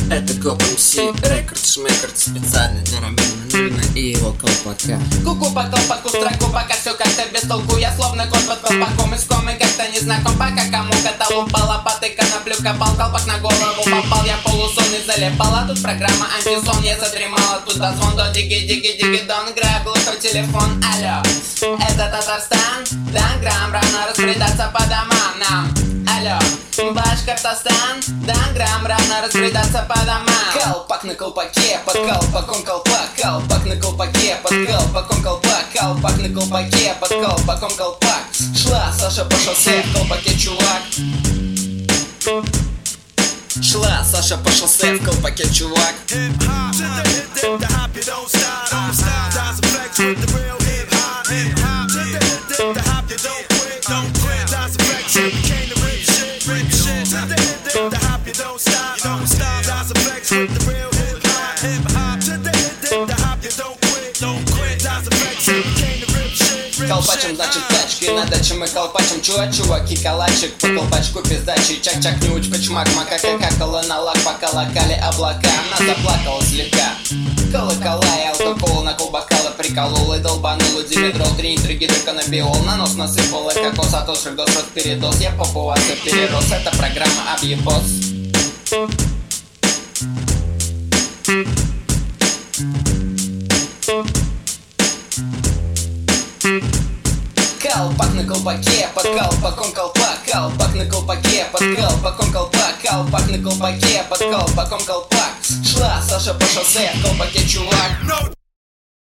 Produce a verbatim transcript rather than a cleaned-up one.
Это Гоп эм си, рекорд шмекорд, специально для Ромена Нурина и его колпака. Куку по колпаку, строку, пока все как-то без толку. Я словно кот под колпаком, иском и как-то не знаком. Пока кому-то лупала, потыка на плюка, пал, колпак на голову попал. Я полусонный залипала, тут программа антисон. Я задремала, тут дозвон до диги-диги-диги-дон. Играю глухой телефон, алло, это Татарстан. Данграм, рано распредаться по домам нам. Алло, Башкортостан. Данграм, рано распредаться по домам. Колпак на колпаке, под колпаком колпак. Колпак на колпаке, под колпаком колпак. Колпак на колпаке, под колпаком колпак. Шла Саша по шоссе, в колпаке чувак. Шла Саша по шоссе, в колпаке чувак. Колпачем, значит, тачки на даче мы колпачем. Чувак, чуваки, калачик, по колпачку пиздачи. Чак-чак, неуч, почмак, макака, какала на лак. Пока локали облака, она заплакала слегка. Колокола и алкоголь на колбакала приколол и долбанула димедрол. Три интриги, канабиол, на нос насыпала кокос. А то шригос, передоз, я популация перерос. Это программа объебос. Колпак на колпаке, под колпаком колпак. Колпак на колпаке, под колпаком колпак. Колпак на колпаке, под колпаком колпак. Шла Саша по шоссе, в колпаке чувак.